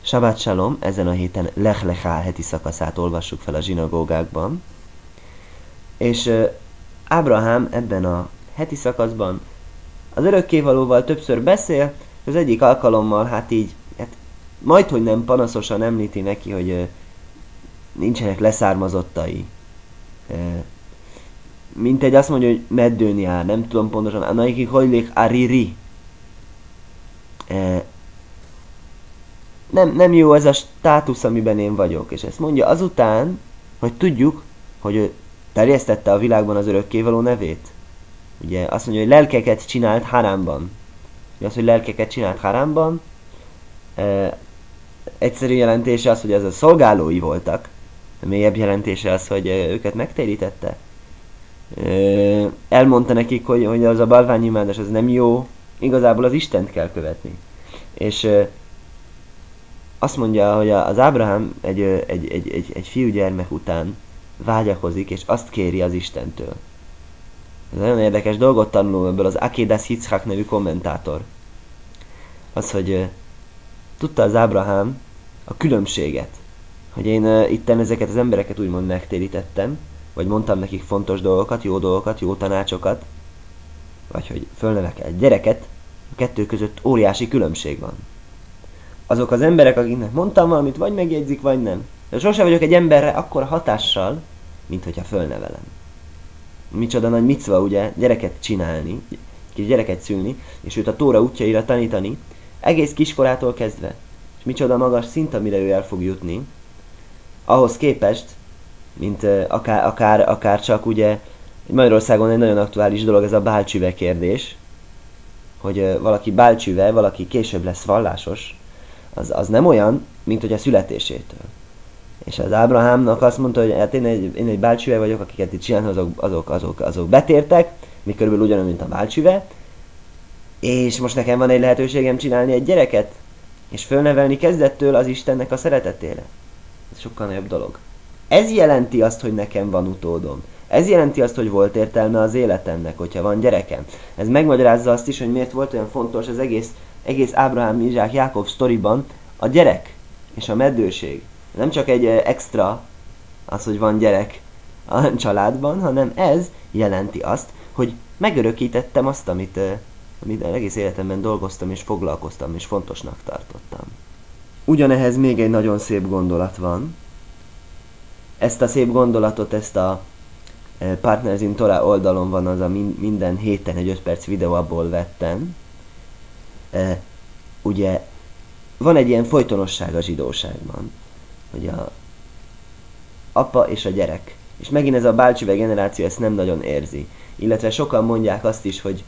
Sabát Shalom, ezen a héten Lech Lechá heti szakaszát olvassuk fel a zsinagógákban. És Ábrahám ebben a heti szakaszban az örökkévalóval többször beszél, és az egyik alkalommal hát majdhogy nem panaszosan említi neki, hogy nincsenek leszármazottai. Mint egy azt mondja, hogy meddőn jár, nem tudom pontosan, anaiki hojlék ariri. Nem jó ez a státusz, amiben én vagyok. És ezt mondja azután, hogy tudjuk, hogy ő terjesztette a világban az örökkévaló nevét. Ugye azt mondja, hogy lelkeket csinált Harámban. Ugye az, hogy lelkeket csinált Harámban, egyszerű jelentése az, hogy ez a szolgálói voltak. A mélyebb jelentése az, hogy őket megtérítette. Elmondta nekik, hogy az a balványimádás az nem jó, igazából az Istent kell követni. És azt mondja, hogy az Ábrahám egy fiúgyermek után vágyakozik, és azt kéri az Istentől. Ez nagyon érdekes dolgot tanulom ebből az Akédas Yitzhak nevű kommentátor. Az, hogy tudta az Ábrahám a különbséget, hogy én itten ezeket az embereket úgymond megtérítettem, vagy mondtam nekik fontos dolgokat, jó tanácsokat, vagy hogy fölnevek egy gyereket, a kettő között óriási különbség van. Azok az emberek, akiknek mondtam valamit, vagy megjegyzik, vagy nem. De sose vagyok egy emberre akkora hatással, mint hogyha fölnevelem. Micsoda nagy micva, ugye, gyereket csinálni, kis gyereket szülni, és őt a Tóra útjaira tanítani, egész kiskorától kezdve. És micsoda magas szint, amire ő el fog jutni. Ahhoz képest, mint akár csak ugye, Magyarországon egy nagyon aktuális dolog, ez a bálcsüve kérdés, hogy valaki bálcsüve, valaki később lesz vallásos, az nem olyan, mint hogy a születésétől. És az Ábrahámnak azt mondta, hogy hát én egy bálcsüve vagyok, akiket itt csinálnak, azok betértek, mi körülbelül ugyanúgy, mint a bálcsüve, és most nekem van egy lehetőségem csinálni egy gyereket, és fölnevelni kezdettől az Istennek a szeretetére. Ez sokkal nagyobb dolog. Ez jelenti azt, hogy nekem van utódom. Ez jelenti azt, hogy volt értelme az életemnek, hogyha van gyerekem. Ez megmagyarázza azt is, hogy miért volt olyan fontos az egész Ábrahám, Izsák, Jákob sztoriban a gyerek és a meddőség. Nem csak egy extra az, hogy van gyerek a családban, hanem ez jelenti azt, hogy megörökítettem azt, amit egész életemben dolgoztam és foglalkoztam és fontosnak tartottam. Ugyanehhez még egy nagyon szép gondolat van. Ezt a szép gondolatot, ezt a Partners in Torah oldalon van, az a minden héten egy 5 perc videó, abból vettem. Ugye van egy ilyen folytonosság a zsidóságban, hogy a apa és a gyerek. És megint ez a bálcsüve generáció ezt nem nagyon érzi. Illetve sokan mondják azt is, hogy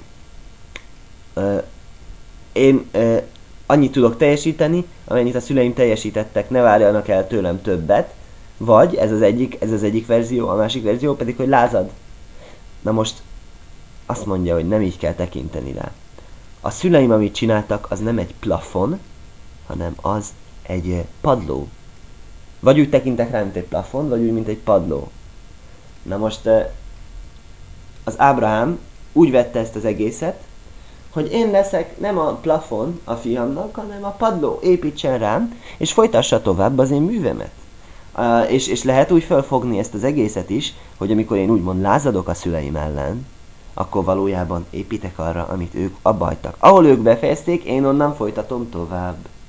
én annyit tudok teljesíteni, amennyit a szüleim teljesítettek, ne várjanak el tőlem többet, vagy ez az egyik verzió, a másik verzió pedig, hogy lázad. Na most azt mondja, hogy nem így kell tekinteni rá. A szüleim, amit csináltak, az nem egy plafon, hanem az egy padló. Vagy úgy tekintek rá, mint egy plafon, vagy úgy, mint egy padló. Na most az Ábrahám úgy vette ezt az egészet, hogy én leszek nem a plafon a fiamnak, hanem a padló, építsen rám, és folytassa tovább az én művemet. És lehet úgy felfogni ezt az egészet is, hogy amikor én úgymond lázadok a szüleim ellen, akkor valójában építek arra, amit ők abba hagytak. Ahol ők befejezték, én onnan folytatom tovább.